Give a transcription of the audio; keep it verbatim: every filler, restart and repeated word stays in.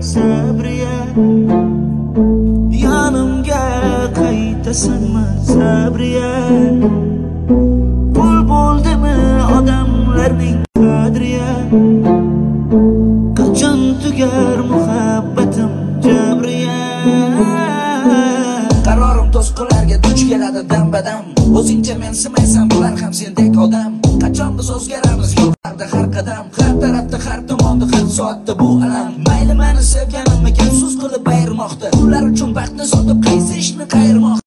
sabriya, yonimga qaytasanmi sabriya. Pul bo'ldimi odamlarning qadriya, qachon tugar muhabbatim jabriya. Qarorim to'sqinlarga duch keladi dam-badam, o'zingcha mensimaysan bular ham sendek odam. Qachon biz o'zgaramiz yo'llarda har qadam, har tarafda har tomonda har soatda bu alam.